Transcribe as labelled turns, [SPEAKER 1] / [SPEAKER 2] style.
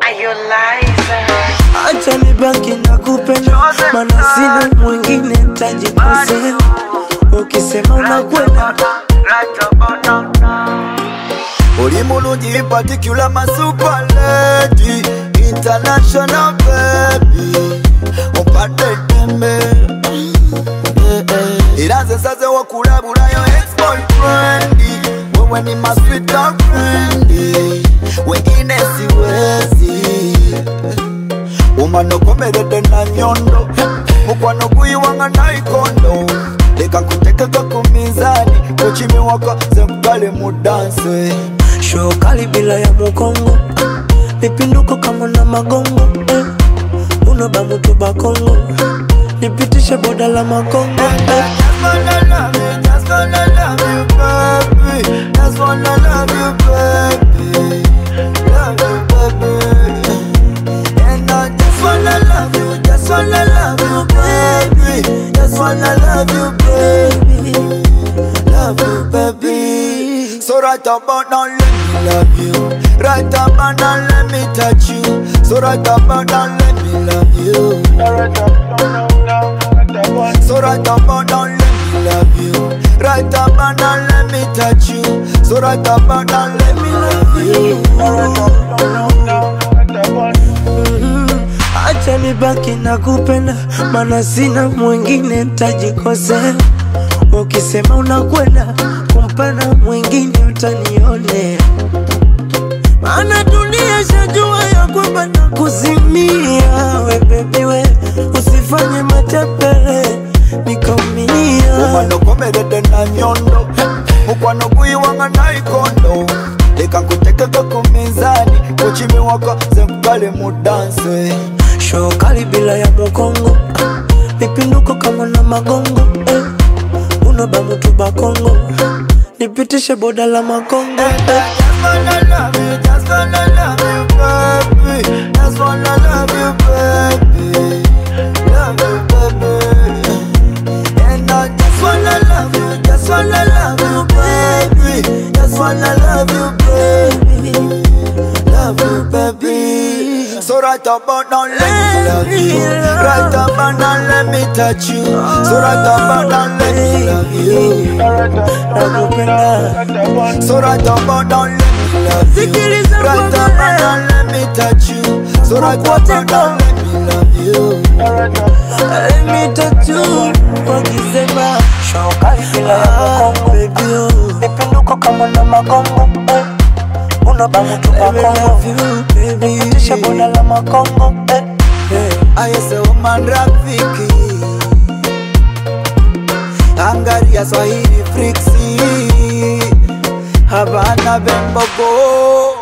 [SPEAKER 1] Acha nibaki na kupenda, maana sina mwingine nitajikosea. Ukisema unakwenda
[SPEAKER 2] Ulimulungi particular my super lady, international baby, upate tembe. Iraze saze wakulabula yo ex-boyfriend, wewe ni my sweet girlfriend, wengine siwezi. Umano komerede na nyondo, mukwano kuiwanga na ikondo. Leka kuteka kumizani, kuchimi waka zemkale mudanse.
[SPEAKER 1] show kali bila ya mukongo, mipinduko kama na magongo. Unoba mutu bakongo, nipitishe boda la makongo.
[SPEAKER 2] Just wanna love you, just wanna love you, baby. Just wanna love you, baby. Love you, baby. And I just wanna love you, just wanna love you, baby. Just wanna love you, baby. Love you, baby. So right about now, let me love you. Right about now, let me touch you. So right about now, let me love you. So right about now, let me love you. Right about now, let me touch you. So right about now, let me love you.
[SPEAKER 1] Acha nibaki na kupenda, maana sina mwingine nitajikosea. Ukisema unakwenda kumpenda mwingine utanionea, maana dunia shajua ya kwamba nakuzimia. We baby we, usifanye matapele nikaumia.
[SPEAKER 2] Umano komerede na nyondo, mukwano kuiwanga na ikondo. Leka kuteka kumizani, kuchimi waka zemkale mudanse.
[SPEAKER 1] Show kali bila ya mukongo, mipinduko kama na magongo. Unoba mutu bakongo, nipitishe boda la makongo.
[SPEAKER 2] Just wanna love you, just wanna love you, baby. Just wanna love you, baby. Love you, baby. And I just wanna love you, just wanna love you, baby. Just wanna love you, baby. Love you, baby. So right about now, let me love you. Right about now, let me touch you. So right about now, let me love you.
[SPEAKER 1] Nakupenda,
[SPEAKER 2] So right about now, let me love you. Right about now, let me touch you. So right about now, let me love you.
[SPEAKER 1] let me touch you. Wakisema show kali bila ya mukongo, baby oh, mipinduko kama na magongo. Unoba mutu bakongo, nipitishe boda la makongo.
[SPEAKER 2] I say woman rafiki, Angaria Swahili Frixi, Havana Bembogo.